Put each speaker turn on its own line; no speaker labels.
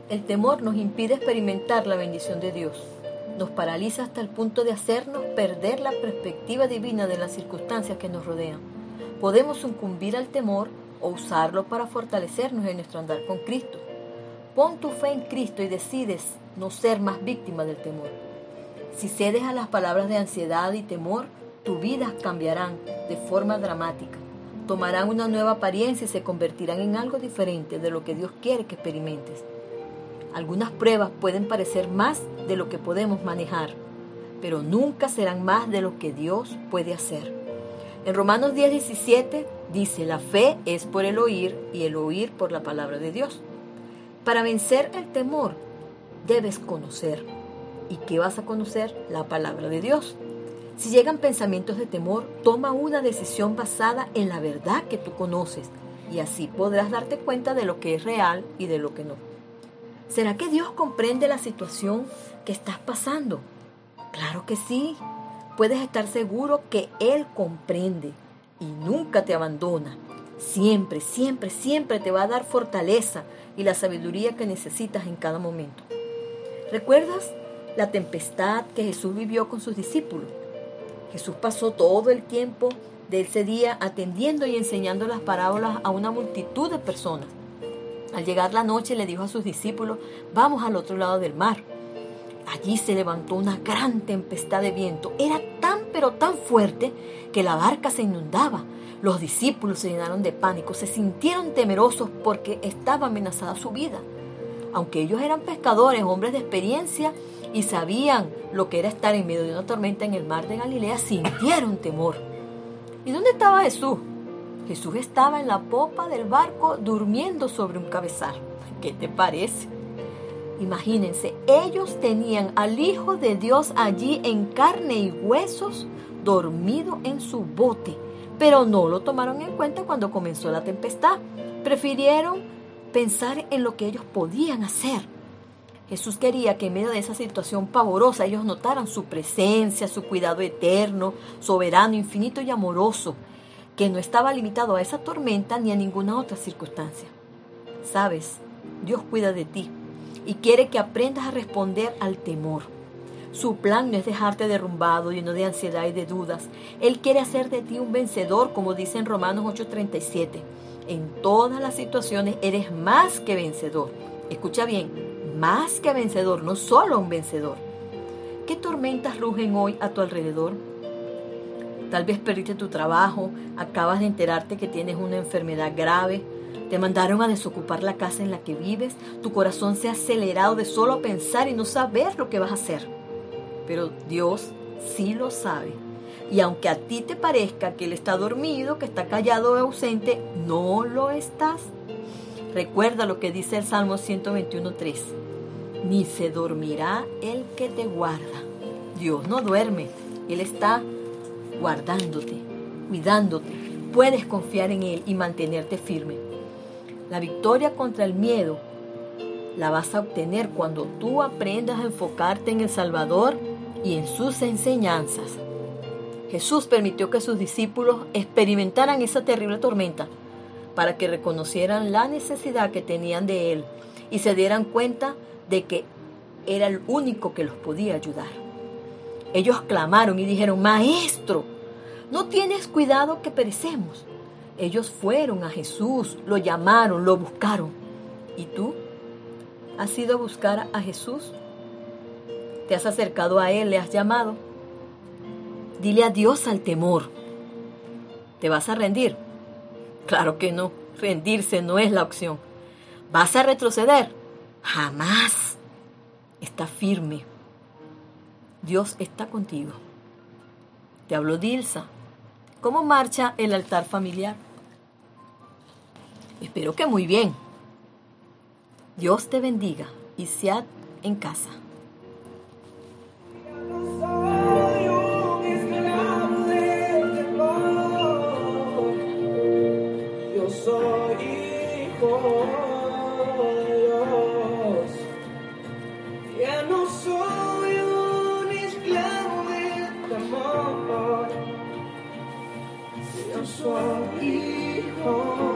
El temor nos impide experimentar la bendición de Dios. Nos paraliza hasta el punto de hacernos perder la perspectiva divina de las circunstancias que nos rodean. Podemos sucumbir al temor o usarlo para fortalecernos en nuestro andar con Cristo. Pon tu fe en Cristo y decides no ser más víctima del temor. Si cedes a las palabras de ansiedad y temor, tus vidas cambiarán de forma dramática. Tomarán una nueva apariencia y se convertirán en algo diferente de lo que Dios quiere que experimentes. Algunas pruebas pueden parecer más de lo que podemos manejar, pero nunca serán más de lo que Dios puede hacer. En Romanos 10:17 dice, la fe es por el oír y el oír por la palabra de Dios. Para vencer el temor, debes conocer. ¿Y qué vas a conocer? La palabra de Dios. Si llegan pensamientos de temor, toma una decisión basada en la verdad que tú conoces y así podrás darte cuenta de lo que es real y de lo que no. ¿Será que Dios comprende la situación que estás pasando? Claro que sí. Puedes estar seguro que Él comprende y nunca te abandona. Siempre, siempre, siempre te va a dar fortaleza y la sabiduría que necesitas en cada momento. ¿Recuerdas la tempestad que Jesús vivió con sus discípulos? Jesús pasó todo el tiempo de ese día atendiendo y enseñando las parábolas a una multitud de personas. Al llegar la noche le dijo a sus discípulos, vamos al otro lado del mar. Allí se levantó una gran tempestad de viento. Era tan pero tan fuerte que la barca se inundaba. Los discípulos se llenaron de pánico, se sintieron temerosos porque estaba amenazada su vida. Aunque ellos eran pescadores, hombres de experiencia y sabían lo que era estar en medio de una tormenta en el mar de Galilea, sintieron temor. ¿Y dónde estaba Jesús? Jesús estaba en la popa del barco durmiendo sobre un cabezal. ¿Qué te parece? Imagínense, ellos tenían al Hijo de Dios allí en carne y huesos, dormido en su bote, pero no lo tomaron en cuenta cuando comenzó la tempestad. Prefirieron pensar en lo que ellos podían hacer. Jesús quería que en medio de esa situación pavorosa ellos notaran su presencia, su cuidado eterno, soberano, infinito y amoroso, que no estaba limitado a esa tormenta ni a ninguna otra circunstancia. ¿Sabes? Dios cuida de ti y quiere que aprendas a responder al temor. Su plan no es dejarte derrumbado, lleno de ansiedad y de dudas. Él quiere hacer de ti un vencedor, como dice en Romanos 8:37. En todas las situaciones eres más que vencedor. Escucha bien, más que vencedor, no solo un vencedor. ¿Qué tormentas rugen hoy a tu alrededor? Tal vez perdiste tu trabajo, acabas de enterarte que tienes una enfermedad grave, te mandaron a desocupar la casa en la que vives, tu corazón se ha acelerado de solo pensar y no saber lo que vas a hacer. Pero Dios sí lo sabe. Y aunque a ti te parezca que Él está dormido, que está callado o ausente, no lo estás. Recuerda lo que dice el Salmo 121:3. Ni se dormirá el que te guarda. Dios no duerme, Él está guardándote, cuidándote. Puedes confiar en Él y mantenerte firme. La victoria contra el miedo la vas a obtener cuando tú aprendas a enfocarte en el Salvador y en sus enseñanzas. Jesús permitió que sus discípulos experimentaran esa terrible tormenta para que reconocieran la necesidad que tenían de Él y se dieran cuenta de que era el único que los podía ayudar. Ellos clamaron y dijeron, Maestro, ¿no tienes cuidado que perecemos? Ellos fueron a Jesús, lo llamaron, lo buscaron. ¿Y tú? ¿Has ido a buscar a Jesús? ¿Te has acercado a Él, le has llamado? Dile adiós al temor. ¿Te vas a rendir? Claro que no, rendirse no es la opción. ¿Vas a retroceder? Jamás. Está firme. Dios está contigo. Te habló Dilsa. ¿Cómo marcha el altar familiar? Espero que muy bien. Dios te bendiga y sead en casa.
Yo soy hijo de Dios. Ya no soy un esclavo de temor. Yo soy hijo